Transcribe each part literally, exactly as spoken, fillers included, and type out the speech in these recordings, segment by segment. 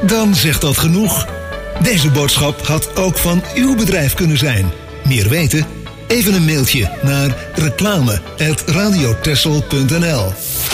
Dan zegt dat genoeg. Deze boodschap had ook van uw bedrijf kunnen zijn. Meer weten? Even een mailtje naar reclame apenstaartje radiotessel punt n l.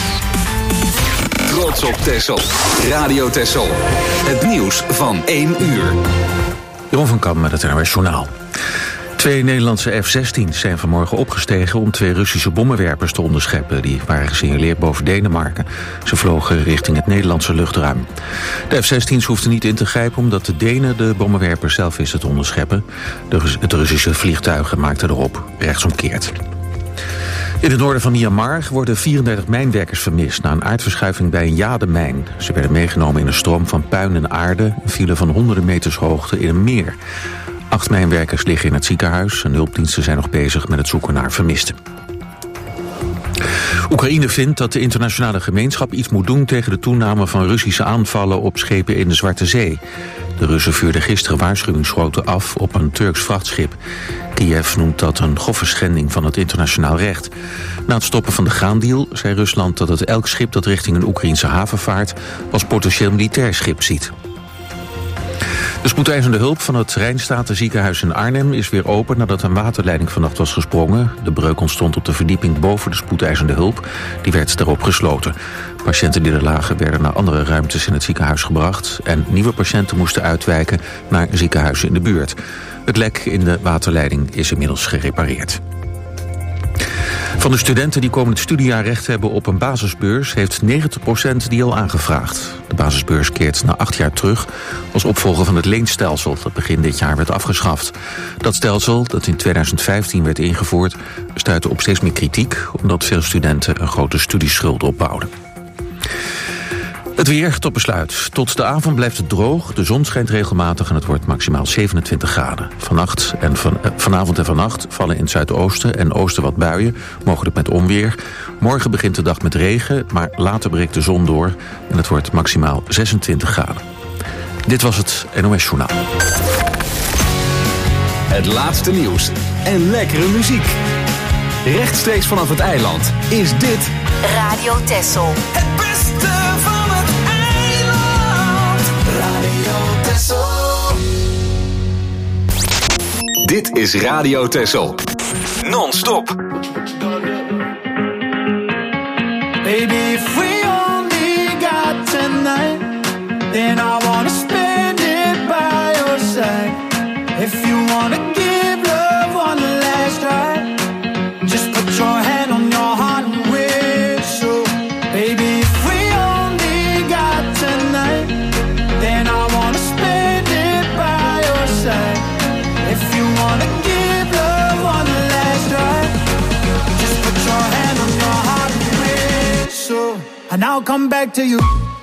Trots op Texel. Radio Texel. Het nieuws van één uur. Jeroen van Kamp met het N O S Journaal. Twee Nederlandse F zestien's zijn vanmorgen opgestegen om twee Russische bommenwerpers te onderscheppen. Die waren gesignaleerd boven Denemarken. Ze vlogen richting het Nederlandse luchtruim. De F zestien's hoefden niet in te grijpen omdat de Denen de bommenwerpers zelf wisten te onderscheppen. De, het Russische vliegtuigen maakten erop rechtsomkeert. In het noorden van Myanmar worden vierendertig mijnwerkers vermist na een aardverschuiving bij een jademijn. Ze werden meegenomen in een stroom van puin en aarde en vielen van honderden meters hoogte in een meer. Acht mijnwerkers liggen in het ziekenhuis en hulpdiensten zijn nog bezig met het zoeken naar vermisten. Oekraïne vindt dat de internationale gemeenschap iets moet doen tegen de toename van Russische aanvallen op schepen in de Zwarte Zee. De Russen vuurden gisteren waarschuwingsschoten af op een Turks vrachtschip. Kiev noemt dat een grove schending van het internationaal recht. Na het stoppen van de graandeal zei Rusland dat het elk schip dat richting een Oekraïnse haven vaart als potentieel militair schip ziet. De spoedeisende hulp van het Rijnstatenziekenhuis in Arnhem is weer open nadat een waterleiding vannacht was gesprongen. De breuk ontstond op de verdieping boven de spoedeisende hulp. Die werd daarop gesloten. Patiënten die er lagen werden naar andere ruimtes in het ziekenhuis gebracht en nieuwe patiënten moesten uitwijken naar ziekenhuizen in de buurt. Het lek in de waterleiding is inmiddels gerepareerd. Van de studenten die komend studiejaar recht hebben op een basisbeurs heeft negentig procent die al aangevraagd. De basisbeurs keert na acht jaar terug als opvolger van het leenstelsel dat begin dit jaar werd afgeschaft. Dat stelsel, dat in tweeduizend vijftien werd ingevoerd, stuitte op steeds meer kritiek omdat veel studenten een grote studieschuld opbouwden. Het weer tot besluit. Tot de avond blijft het droog, de zon schijnt regelmatig en het wordt maximaal zevenentwintig graden. Vannacht en van, eh, vanavond en vannacht vallen in het zuidoosten en oosten wat buien, mogelijk met onweer. Morgen begint de dag met regen, maar later breekt de zon door en het wordt maximaal zesentwintig graden. Dit was het N O S Journaal. Het laatste nieuws en lekkere muziek. Rechtstreeks vanaf het eiland is dit Radio Texel. Het beste van het eiland. Radio Texel. Dit is Radio Texel. Non-stop. Baby, if we only got tonight, then I wanna spend it by your side. If you wanna give love one last try, just put your hand on your heart and whistle. Baby, if we only got tonight, then I wanna spend it by your side. If you wanna give love one last try, just put your hand on your heart and whistle, and I'll come back to you.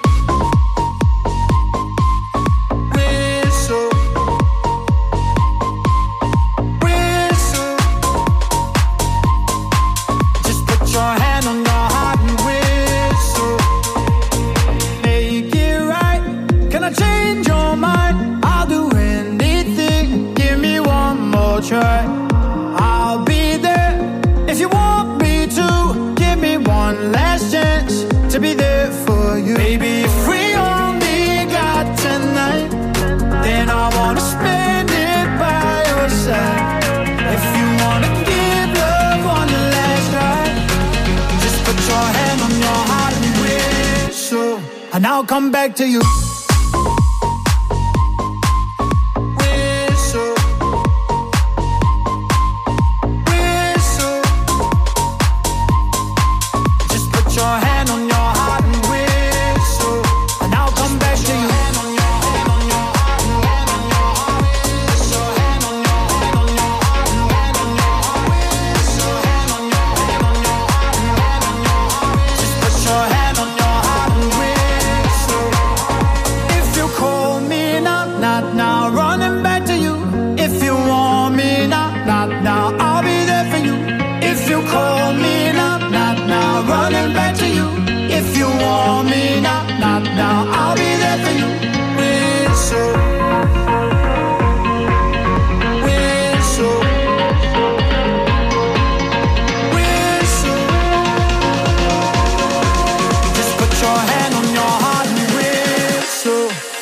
Try. I'll be there if you want me to. Give me one last chance to be there for you. Baby, if we only got tonight, then I wanna spend it by your side. If you wanna give love one last try, just put your hand on your heart and whistle, and I'll come back to you.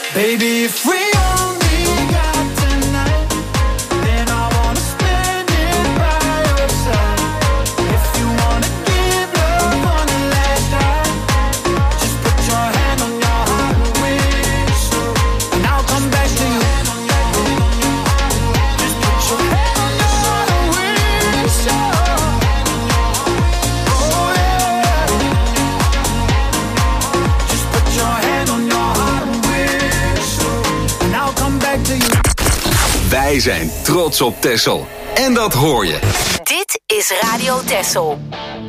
Baby, if we only got tonight, then I wanna spend it by your side. If you wanna give love on the last night, just put your hand on your heart and wish so, and I'll come back to you. Just put your hand on your heart and wish so. Oh yeah. Just put your hand on your heart and wish so, and I'll come back to you. Wij zijn trots op Texel. En dat hoor je. Dit is Radio Texel.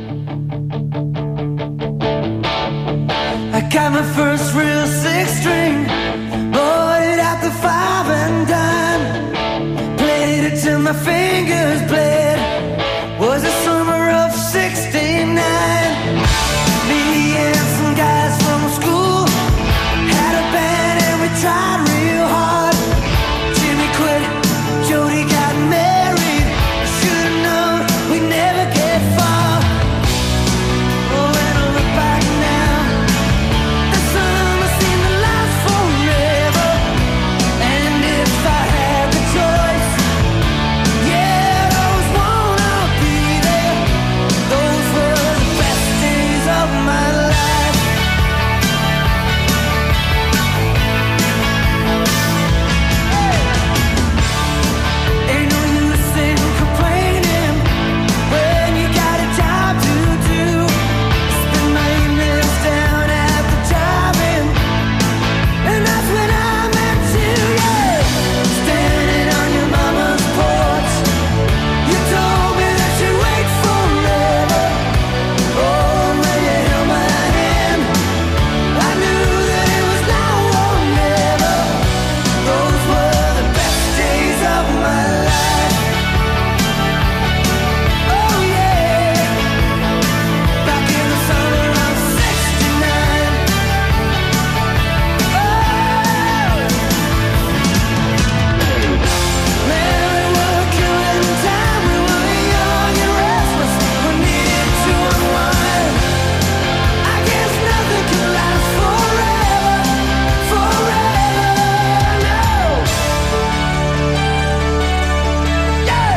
I got my first real six string, bought it at the five and dime, played it till my fingers bled. Was the summer of sixty-nine. Me and some guys from school had a band and we tried real hard. Jimmy quit, Jody got married. Should've known we'd never get far. Oh, when I look back now, the summer seemed to last forever. And if I had the choice, yeah, I always wanna be there. Those were the best days of my life. Ain't no use in complaining when you got a job to do. Spend my evenings down at the drive-in, and that's when I met you, yeah. Standing on your mama's porch, you told me that you'd wait forever. Oh, when you held my hand, I knew that it was now or never. Those were the best days of my life. Oh yeah, back in the summer of sixty-nine. Oh, man, we were killing time. We were young and restless. We needed to unwind. I guess nothing can last forever, forever, no. Yeah.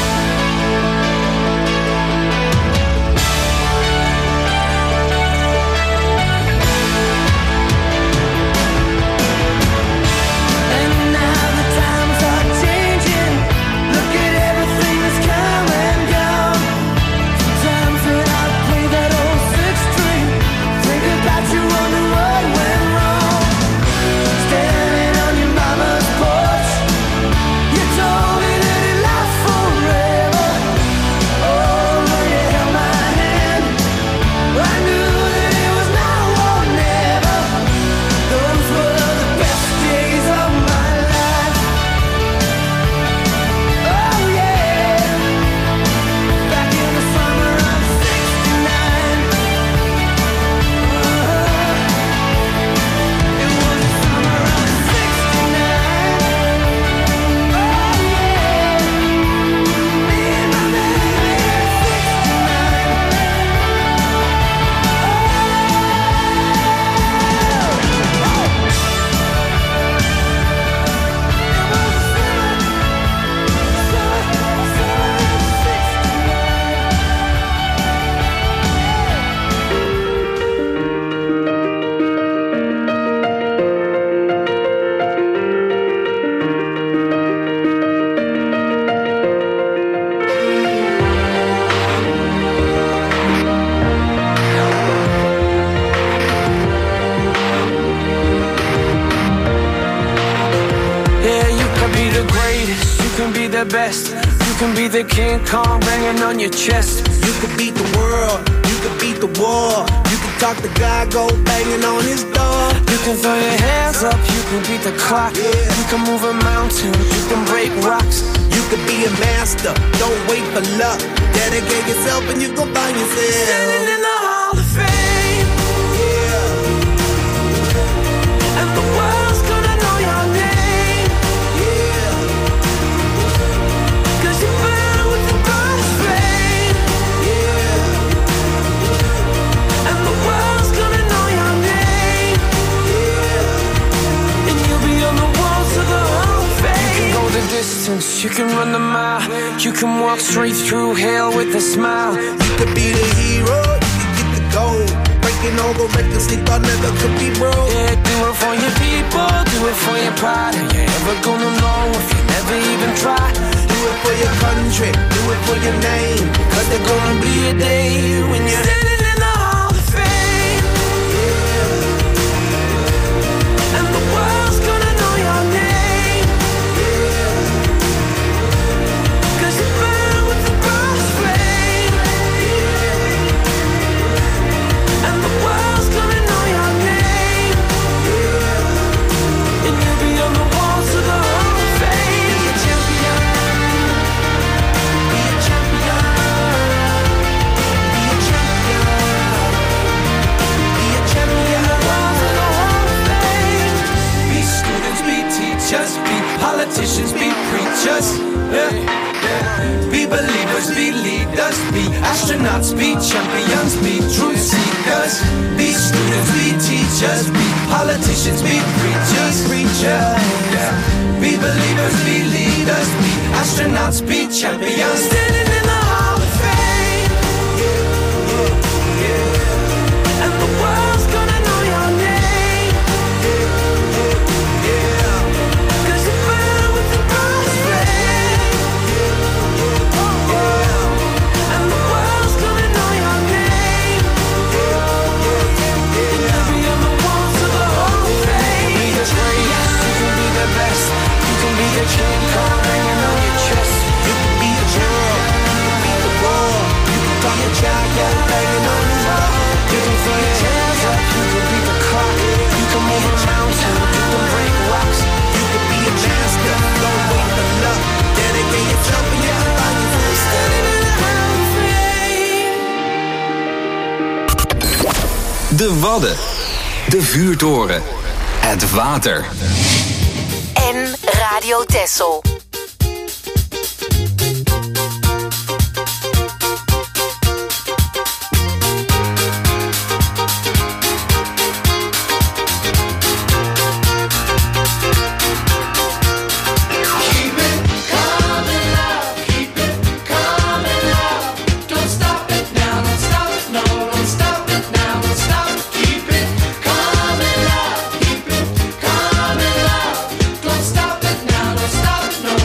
And now the times are changing. Look at everything that's come and gone. Sometimes when I play that old six string, think about you, wonder what went wrong. Standing on your mama's porch, you told me that it lasts forever. Oh, when you held my hand, I knew that it was now or never. Those were the best days of my life. Oh yeah, back in the summer of sixty-nine. It was the summer of sixty-nine. Oh yeah, me and my baby at Yeah, you can be the greatest, you can be the best. You can be the King Kong banging on your chest. You could beat the world, you could beat the war. You could talk the guy, go banging on his door. You can throw your hands up, you can beat the clock. Yeah. You can move a mountain, you can break rocks. You could be a master, don't wait for luck. Dedicate yourself and you go find yourself. Standing in the Hall of Fame, Yeah, and the world's gonna know your name. yeah, 'Cause you burn with the brightest flame, yeah, and the world's gonna know your name. yeah. And you distance, you can run the mile. You can walk straight through hell with a smile. You could be the hero, you could get the gold. Breaking all the records they thought never could be broke. Yeah, do it for your people, do it for your pride. Are you ever gonna know if you never even try? Do it for your country, do it for your name. Cause there's gonna be a day when you're standing in the Hall of Fame. Yeah. And the world's gonna know your name. Yeah. Cause you burn with the cross flame. Yeah. And the world's gonna know your name. Yeah. And you'll be on the walls of the Hall of Fame. Be a champion. Be a champion. Be a champion. Be a champion. The walls of the Hall of Fame. Be students, be teachers, be politicians, be preachers. Yeah. Yeah. Be believers, be leaders, be astronauts, be champions, be truth seekers. Be students, be teachers, be politicians, be preachers, preachers. Yeah. Be believers, be leaders, be astronauts, be champions. Standing in the Hall of Fame. Yeah, yeah, yeah. And the world's gonna know your name. Yeah, yeah, yeah. Cause you burn with the cross flame. Yeah, yeah, yeah. And the world's gonna know your name. Yeah, yeah, yeah. And you'll be on the walls of the Hall of Fame. You can be the greatest, you can be the best. You can be the king card hanging on your chest. You can be a hero, you can be the war. You can be a champion banging on the wall. You can throw your hands up, you can beat the clock. You can move a mountain, you can break rocks. You can be a master, don't wait for luck. Dedicate yourself and you can find your way. Standing in the Hall of Fame. De Wadden. De Vuurtoren. Het water. En Radio Texel. Stop it now, don't stop it, no.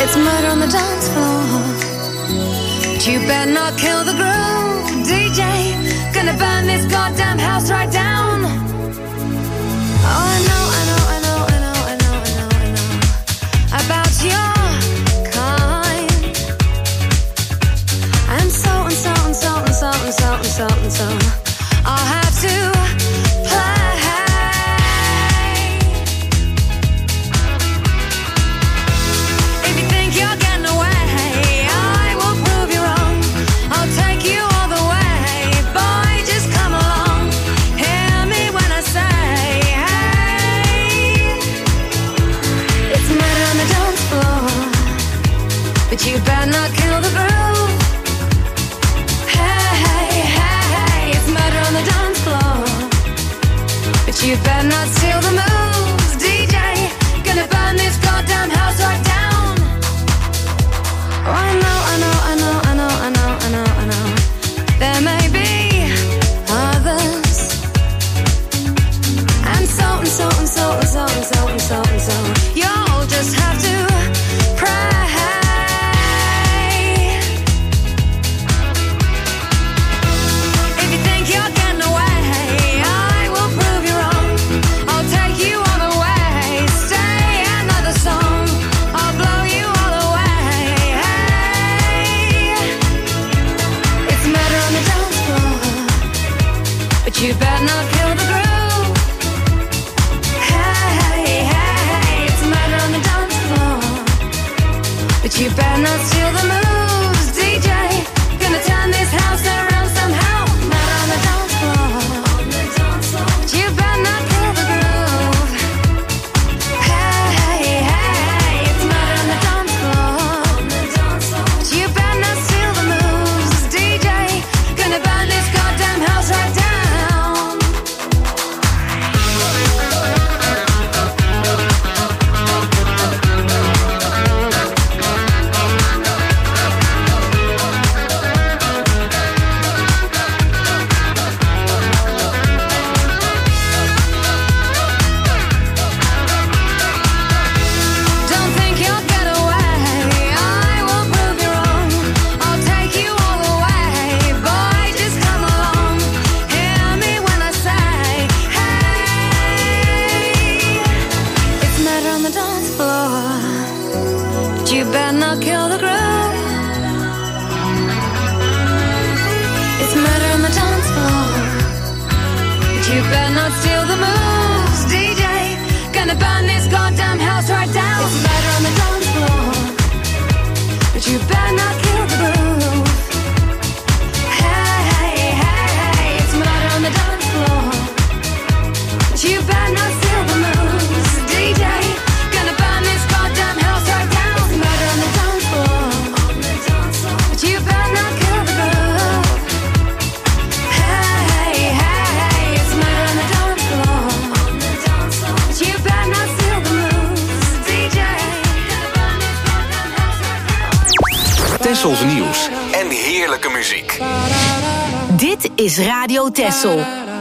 It's murder on the dance floor. But you better not kill the groove, D J. Gonna burn this goddamn house right down. Oh, I know, I know, I know, I know, I know, I know, I know about your kind. And so and so and so and so and so and so and so I'll have to play. If you think you're getting away, I will prove you wrong. I'll take you all the way. Boy, just come along. Hear me when I say, hey. It's murder on the dance floor, but you better not kill the groove. Hey, hey, hey, it's murder on the dance floor, but you better not steal the moves, D J. Gonna burn this goddamn house right down. Oh, I know, I know, I know, I know, I know, I know, I know. There may be others, and so and so and so and so and so and so and so. You'll just have to pray. If you think you're getting away, I will prove you wrong. I'll take you all the way. Stay another song. I'll blow you all away. Hey. It's murder on the dance floor, but you better not kill the groove. Hey, hey, hey, it's murder on the dance floor, but you better not steal the moves, D J. Gonna turn this house around somehow. Murder on the dance floor, but you better not kill the groove. Hey, hey, hey, it's murder on the dance floor, but you better not steal the moves, D J. Gonna burn this goddamn house right down. Don't think you'll get away. I will prove you wrong. I'll take you all the way. Boy, just come along. Hear me when I say, hey. It's murder on the dance floor, but you better not kill the groove. It's murder on the dance floor, but you better not steal the moves, D J. Gonna burn this goddamn house right down. It's murder on the dance floor, but you better not kill the groove. Hey, hey, hey, hey, it's murder on the dance floor, but you better not steal the moves, D J. Gonna burn this goddamn house right down. It's murder on the dance floor, but you better not kill the groove. Hey, hey, hey, it's murder on the dance floor, but you better not steal the moves, D J. Gonna burn this goddamn house right down. Tessels nieuws en heerlijke muziek. Dit is Radio Tessel.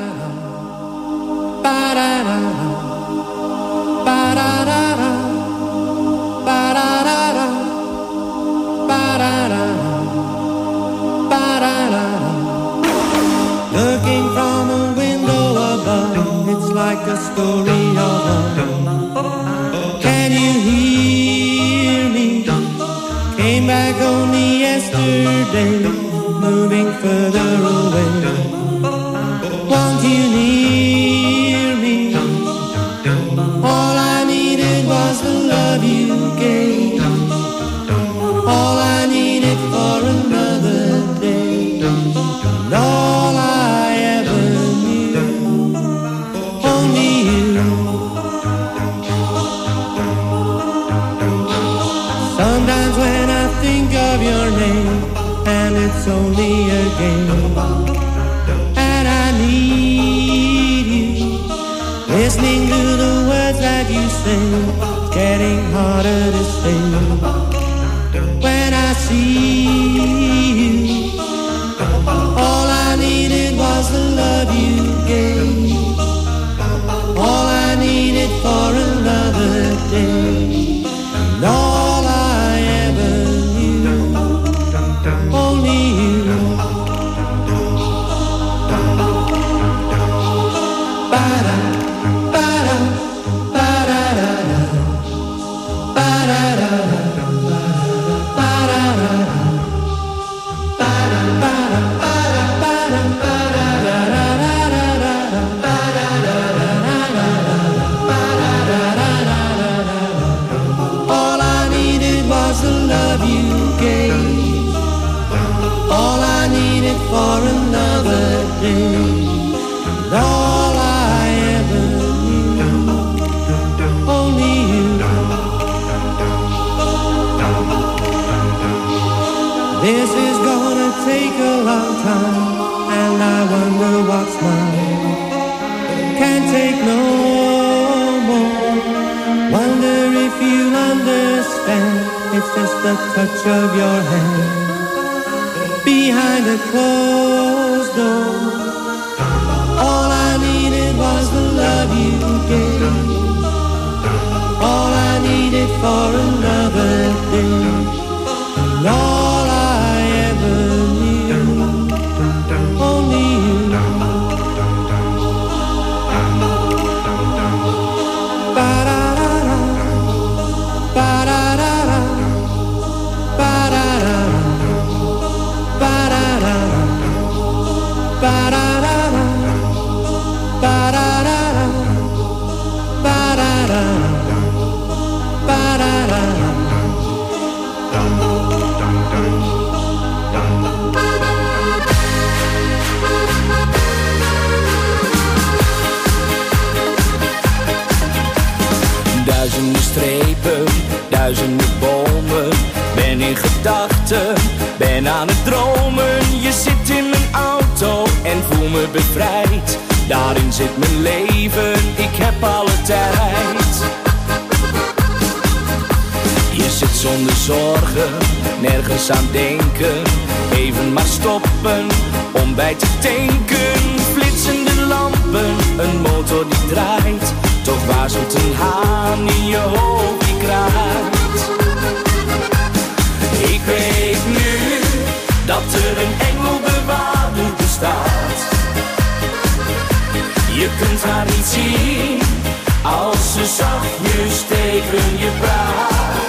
Looking from a window above, it's like a story of love. Can you hear me? Came back only yesterday, moving further away. Want you near me? All I needed was the love you gave. All I needed for another day. And all I ever knew, only you. Sometimes when I think of your name, and it's only a game, and I need you, listening to the words that you say, getting harder to say. When I see you, all I needed was the love you gave. All I needed for another day, and all I was the love you gave. All I needed for another day. And all I ever knew. Only you. This is gonna take a long time. And I wonder what's mine. Can't take no more. Wonder if you'll understand. It's just the touch of your hand behind a closed door. All I needed was the love you gave. All I needed for another day. And all I ever knew. Only you. Ba-da-da-da, ba-da-da-da, ba-da-da-da, ba-da-da-da, ba-da-da-da, ba-da-da-da, ba-da-da-da, ba-da-da-da. Duizenden strepen, duizenden bomen. Ben in gedachten, ben aan het dromen. Je zit in mijn auto en voel me bevrijd. Daarin zit mijn leven, ik heb alle tijd. Je zit zonder zorgen, nergens aan denken. Even maar stoppen, om bij te tanken. Flitsende lampen, een motor die draait. Toch waarzelt een haan in je hoofd die kraait. Ik weet nu dat er een engelbewaarder bestaat. Je kunt haar niet zien als ze zachtjes tegen je praat.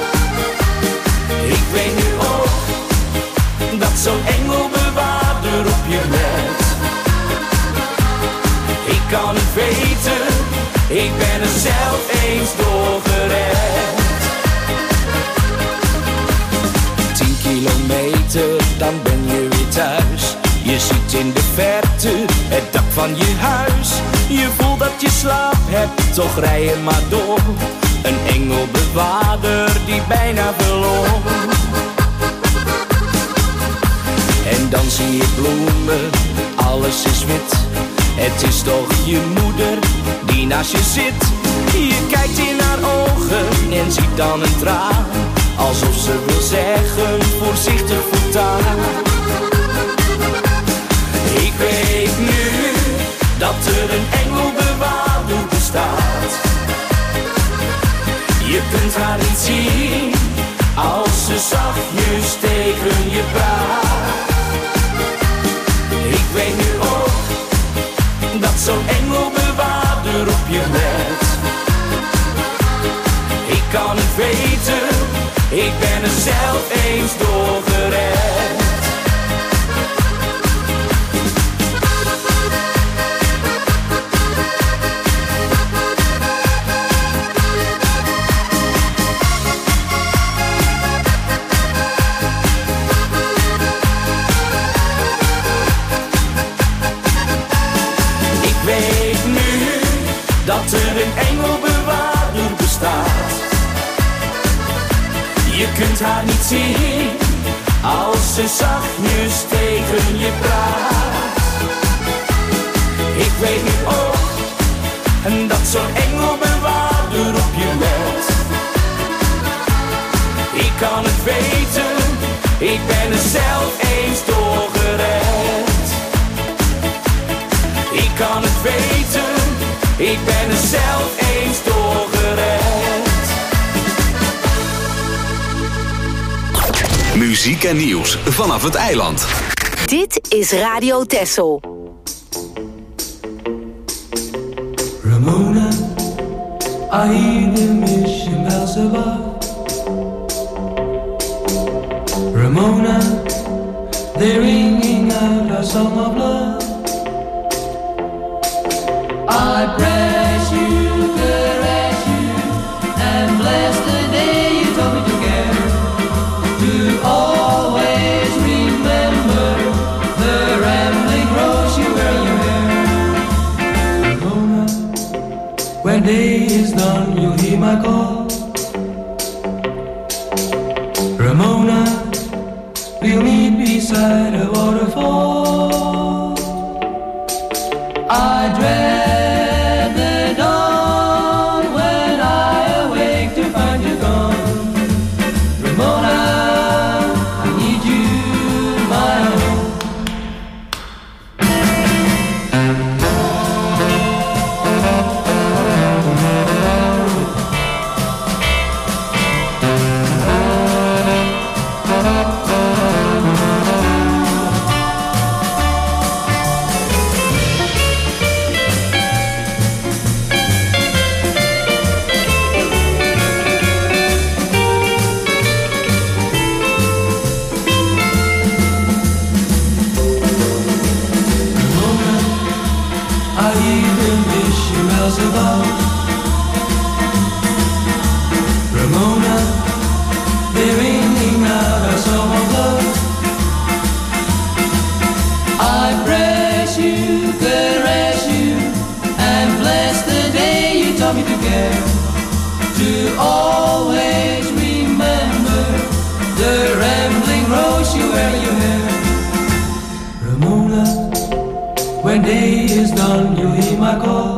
Ik weet nu ook dat zo'n engelbewaarder op je let. Ik kan het weten, ik ben er zelf eens door gered. Tien kilometer, dan ben je weer thuis. Je ziet in de verte het dak van je huis. Je voelt dat je slaap hebt, toch rij je maar door. Een engelbewaarder die bijna verloor. En dan zie je bloemen, alles is wit. Het is toch je moeder die naast je zit. Je kijkt in haar ogen en ziet dan een traan. Alsof ze wil zeggen, voorzichtig voortaan. Ik weet nu dat er een engelbewaarder bestaat. Je kunt haar niet zien als ze zachtjes tegen je praat. Ik weet nu ook dat zo'n engelbewaarder op je let. Ik kan het weten, ik ben er zelf eens door gered. Dat er een engelbewaarder bestaat. Je kunt haar niet zien als ze zachtjes tegen je praat. Ik weet nu ook dat zo'n engelbewaarder op je let. Ik kan het weten, ik ben er zelf eens door gered. Ik kan het weten, ik ben er zelf eens door gered. Muziek en nieuws vanaf het eiland. Dit is Radio Texel. Ramona, I hear the mission bells above. Ramona, they're ringing out our song of love. I press you, caress you, and bless the day you told me to care. beside a waterfall. I dread the dawn when I awake to find you gone. Ramona, I need you, my own. Above. Ramona, they're ringing out our song of love. I press you, caress you, and bless the day you taught me to care. To always remember the rambling rose you wear in your hair. Ramona, when day is done, you'll hear my call.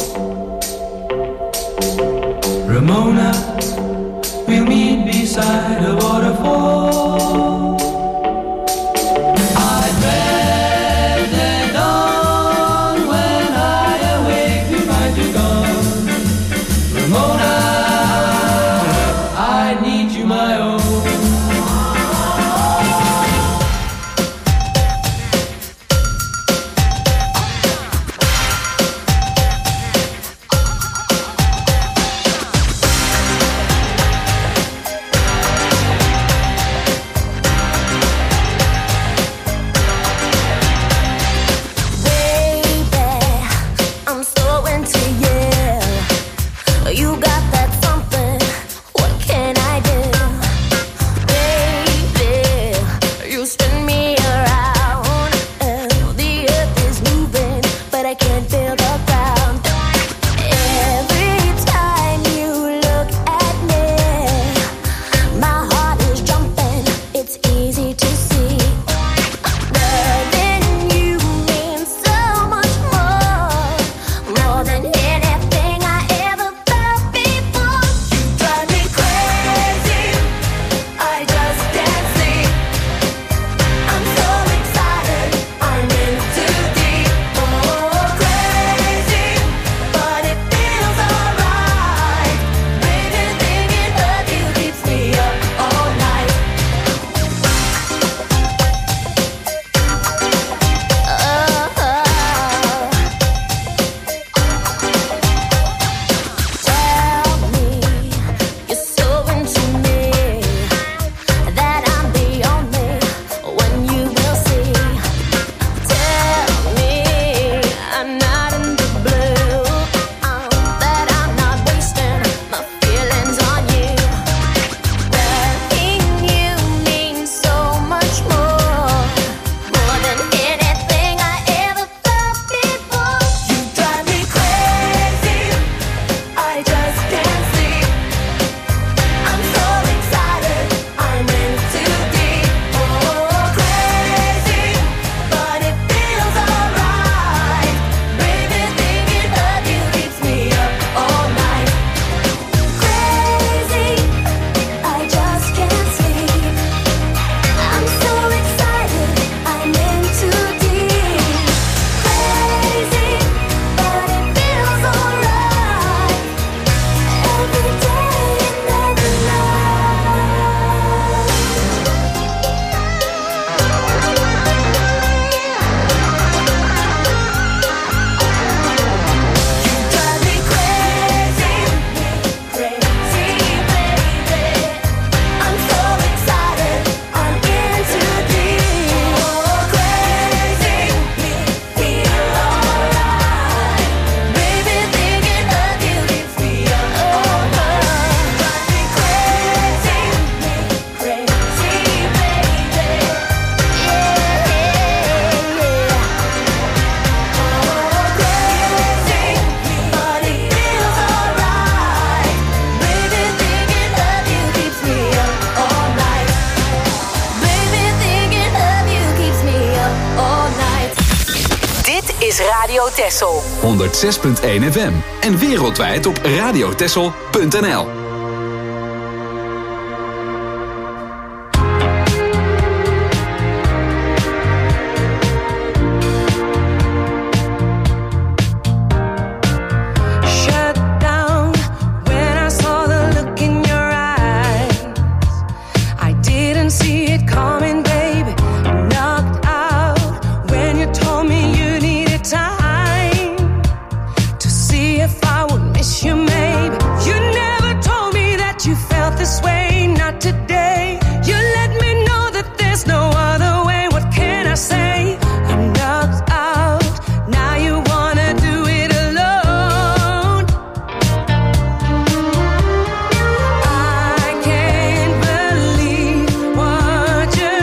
Ramona, we'll meet beside a waterfall. I dread the dawn when I awake to find you gone. Ramona, I need you, my own. You got that something, what can I do? Radio Texel. honderdzes punt één F M en wereldwijd op radiotexel punt n l. What you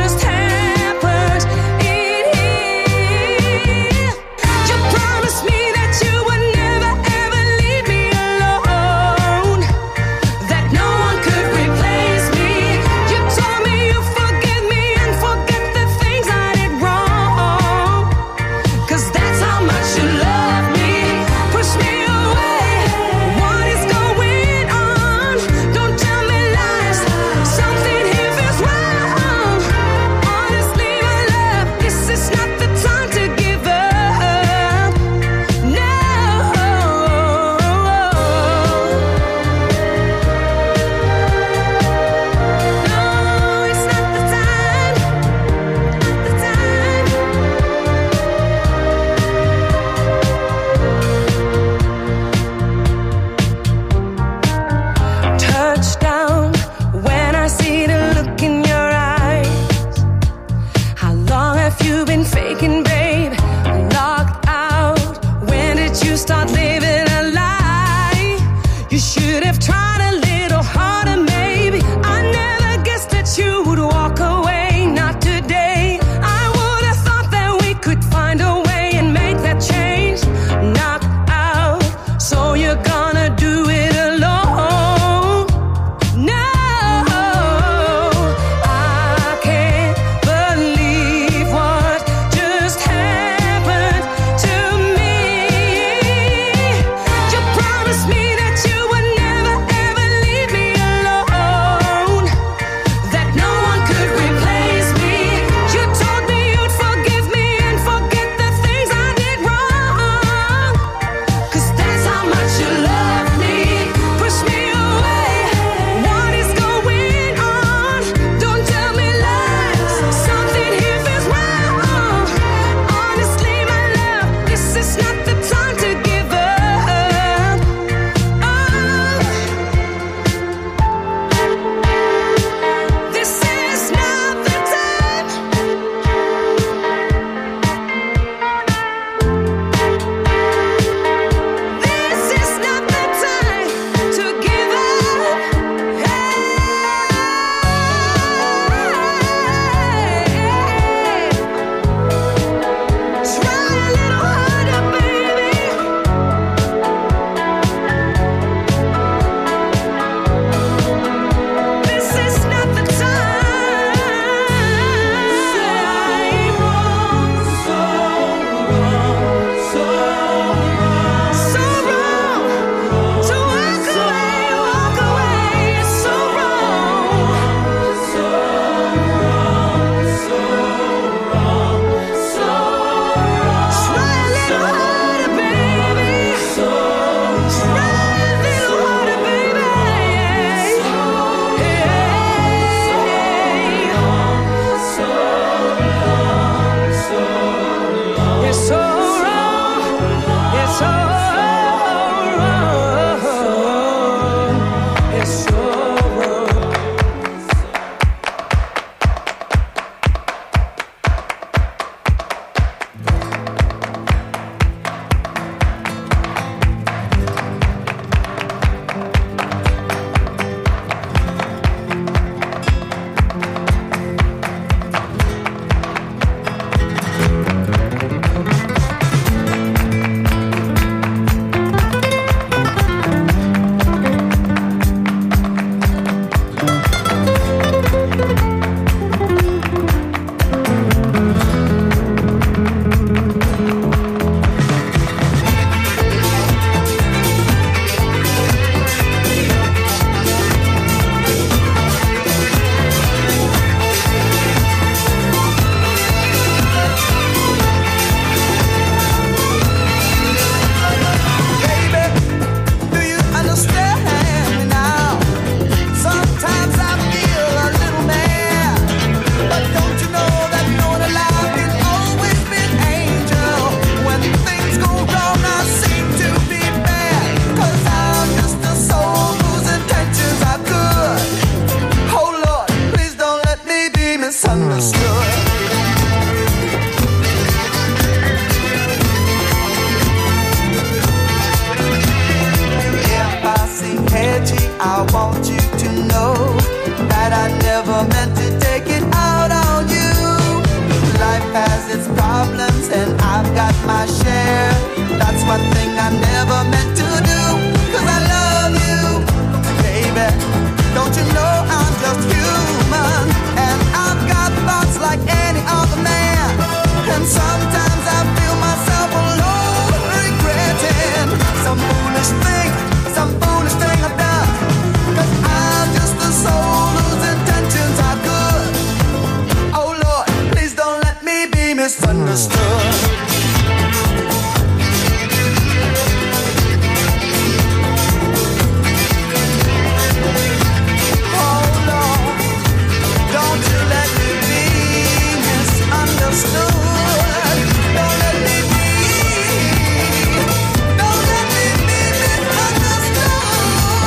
one thing I never meant to do. Cause I love you, baby. Don't you know I'm just human? And I've got thoughts like any other man. And sometimes I feel myself alone, regretting some foolish thing, some foolish thing I've done. Cause I'm just a soul whose intentions are good. Oh Lord, please don't let me be misunderstood. Oh Lord, don't you let me be misunderstood. Don't let me be, don't let me be misunderstood.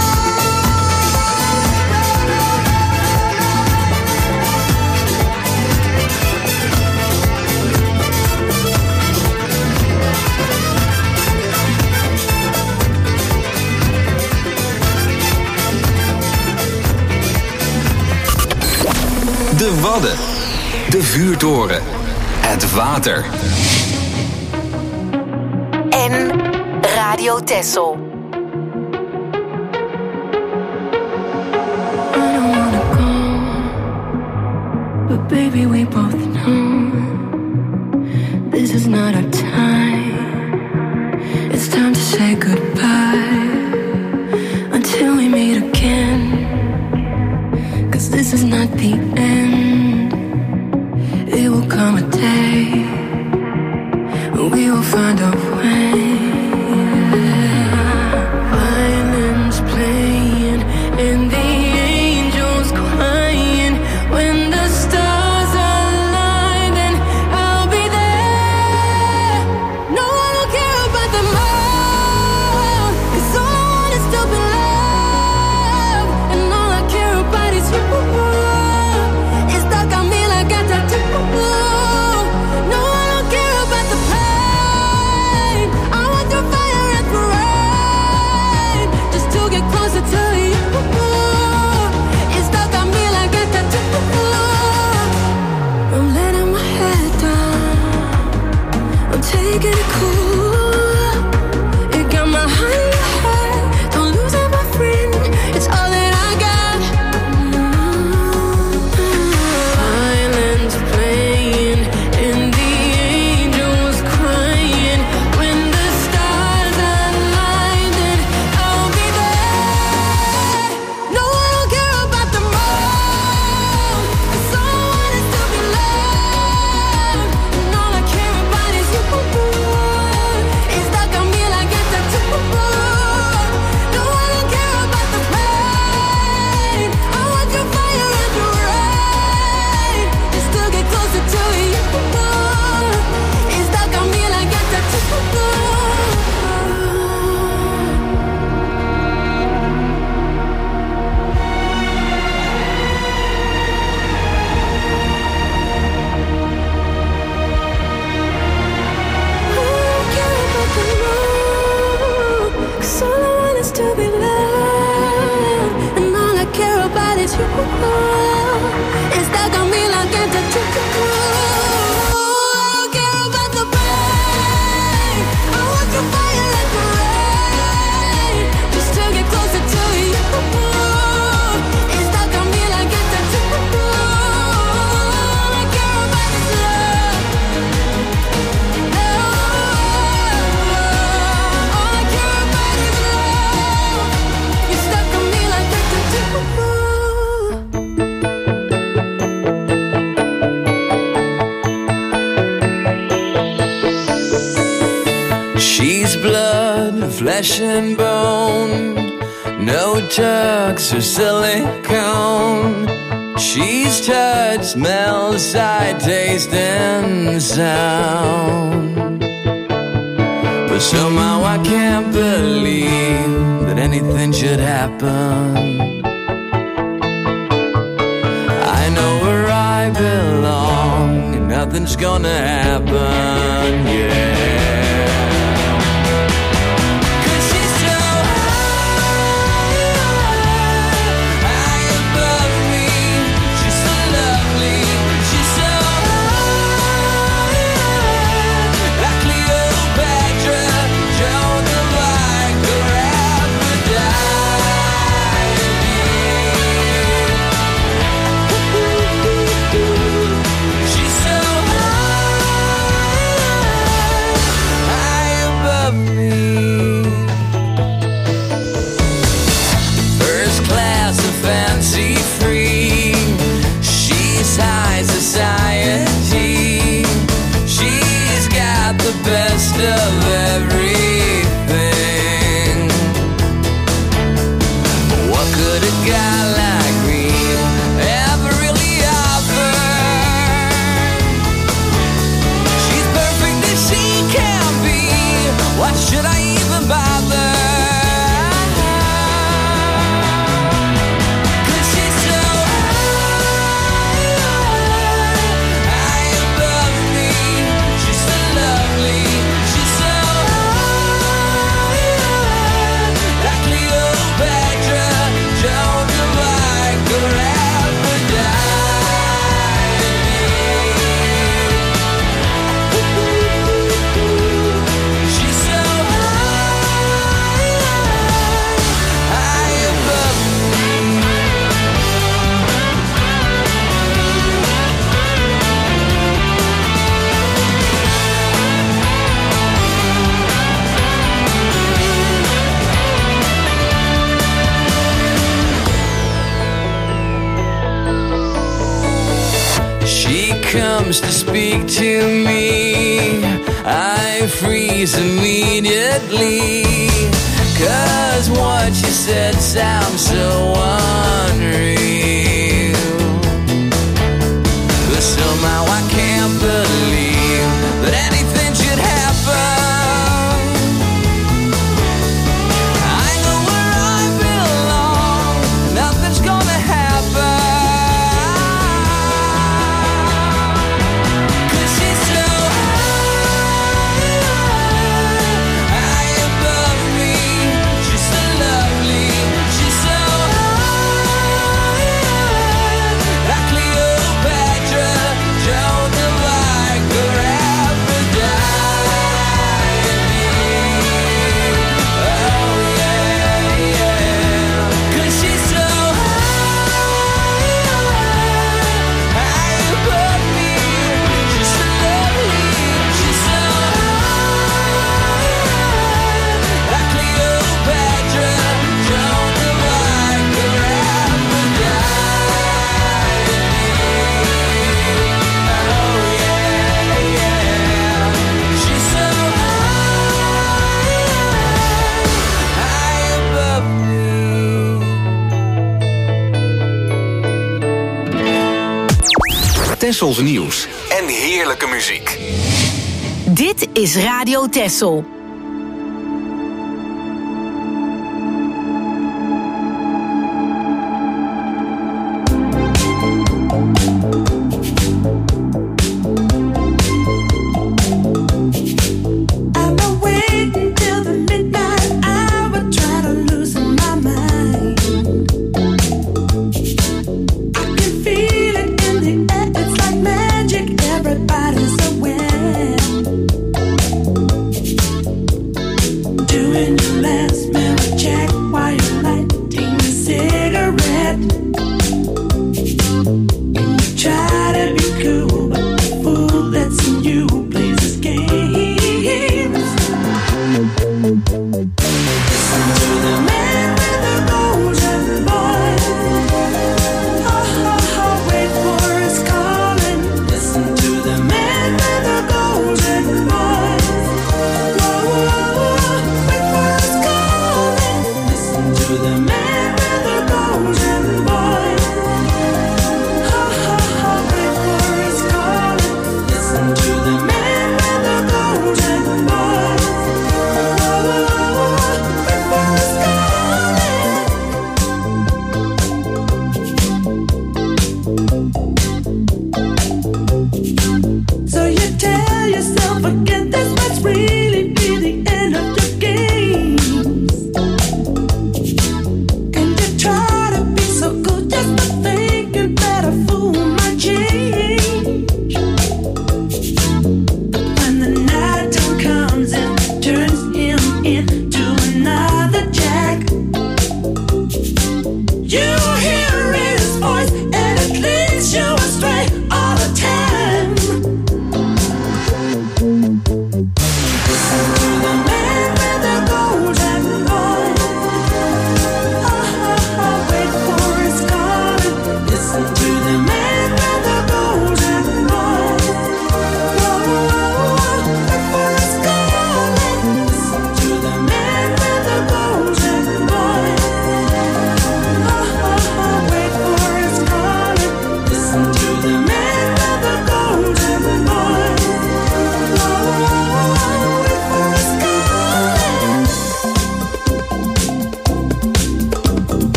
De Wadden. De vuurtoren. Het water. En Radio Texel. I don't wanna go, but baby we both know this is not our time. It's time to say goodbye until we meet again. Cause this is not the end. It will come a day when we will find a way. Violins playing and the angels crying. When the stars align, then I'll be there. No one will care about the more. Cause all I want is to be loved. And all I care about is you. It's stuck on me like a tattoo. No, I don't care about the pain. I want the fire and the rain, just to get closer to you. It's stuck on me like a tattoo. I'm letting my head down. I'm taking it cool. It got my heart in your head. Don't lose it, my friend. It's all that I got. Violins playing and the angels crying. When the stars align, then I'll be there. No, I don't care about the more. Cause all I want is to be loved. And all I care about is you. It's stuck on me like a tattoo. No, I don't care about the pain. I want your fire and your rain, just to get closer to you. It's stuck on me like a tattoo. Cause all I want is to be loved. And all I care about is you. It's stuck on me like a tattoo. I don't care about the pain. I want your fire and the rain, just to get closer to you. It's stuck on me like a tattoo. All I care about is love. All I care about is love. You're stuck on me like a tattoo. She's blood, flesh and bone, no tucks or silicone. She's touch, smell, sight, taste, and sound. But somehow I can't believe that anything should happen. I know where I belong, and nothing's gonna happen, yeah. Just comes to speak to me, I freeze immediately. Cause what you said sounds so unreal. But somehow I can't believe that anything should happen. I know where I belong, nothing's gonna happen. Cause she's so high, high above me. She's so lovely, she's so high, like Cleopatra, Joan of Arc, or Aphrodite. Oh yeah, yeah. Cause she's so high, high above me. She's so lovely, she's so high, like Cleopatra, Joan of Arc, or Aphrodite. Oh yeah, yeah. She's so high, high above me. Tessels nieuws en heerlijke muziek. Dit is Radio Tessel. I've been waiting till the midnight hour, try to loosen my mind. I can feel it in the air, it's like magic, everybody's aware.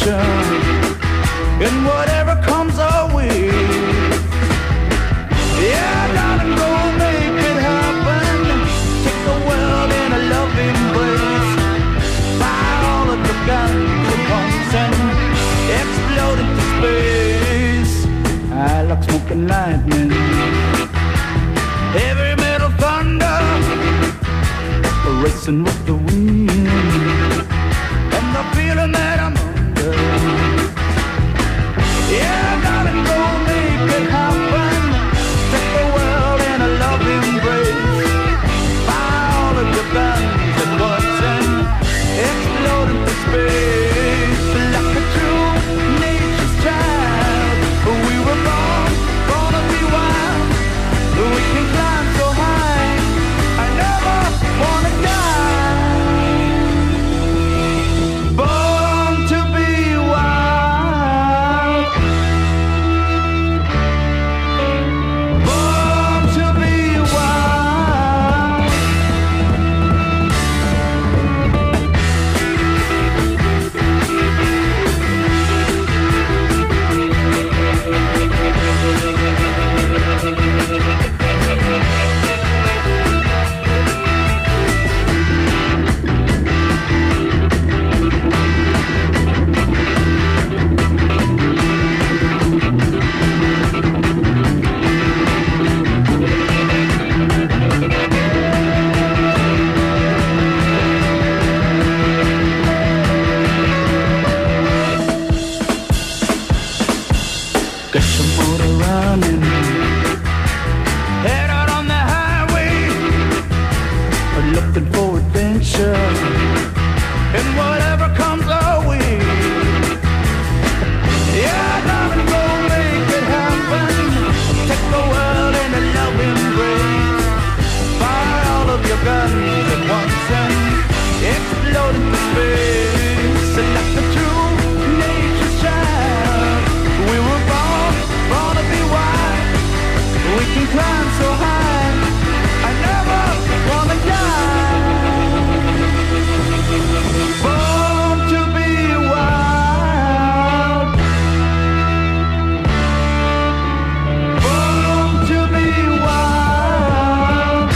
adventure in whatever comes our way. Yeah, darling, go make it happen. Take the world in a loving embrace. Fire all of your guns at once and explode into space. I like smoke and lightning, heavy metal thunder, racing with the wind, and the feeling that I'm under. Yeah, darling, go make it happen. Take the world in a loving embrace. Fire all of your guns at once and explode into space. Like a true nature's child, we were born, born to be wild. We can climb so high, I never wanna die. Born to be wild. Born to be wild. Get your motor running, head out on the highway, looking for adventure, and whatever comes our way. Yeah, darling, go make it happen. Take the world in a loving embrace. Fire all of your guns at once and explode into space. Like the true nature's child, we were born, born to be wild. We can climb so high, I never wanna die. Born to be wild. Born to be wild.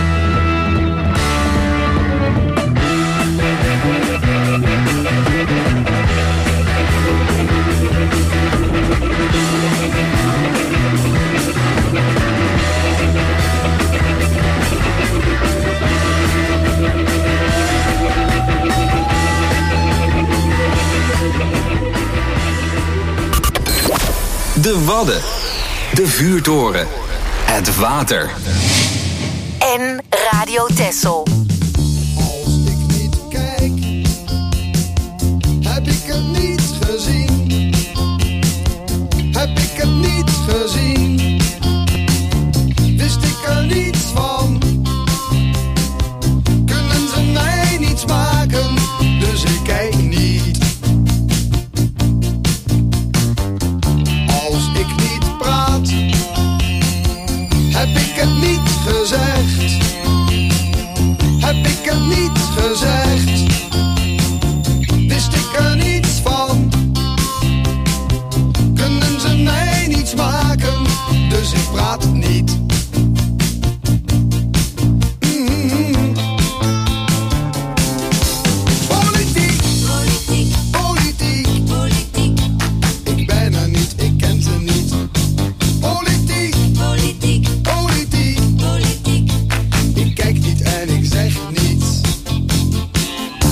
De Wadden. De vuurtoren. Het water. En Radio Texel. Als ik niet kijk, heb ik het niet gezien. Heb ik het niet gezien. Wist ik er niets van. Kunnen ze mij niets maken, dus ik kijk niet. Als ik niet praat, heb ik het niet gezegd. Heb ik het niet gezegd. Wist ik er niets van. Kunnen ze mij niets maken, dus ik praat het niet. Mm-hmm. Politiek, politiek, politiek, politiek. Ik ben er niet, ik ken ze niet. Politiek, politiek, politiek, politiek. Ik kijk niet en ik zeg niets.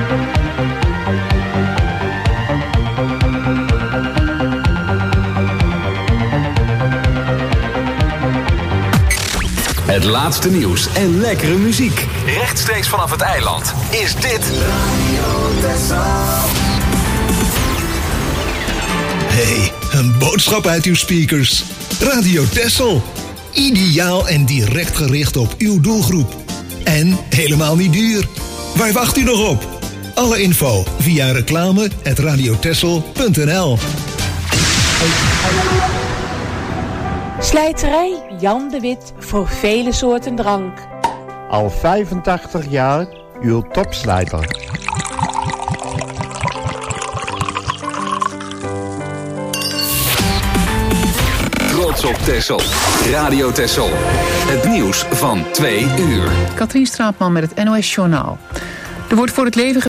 Het laatste nieuws en lekkere muziek. Rechtstreeks vanaf het eiland is dit Hey, een boodschap uit uw speakers. Radio Texel. Ideaal en direct gericht op uw doelgroep. En helemaal niet duur. Waar wacht u nog op? Alle info via reclame at radiotexel punt n l. Slijterij Jan de Wit voor vele soorten drank. Al vijfentachtig jaar uw topslijter. Trots op Texel. Radio Texel. Het nieuws van twee uur. Katrien Straatman met het N O S Journaal. Er wordt voor het leven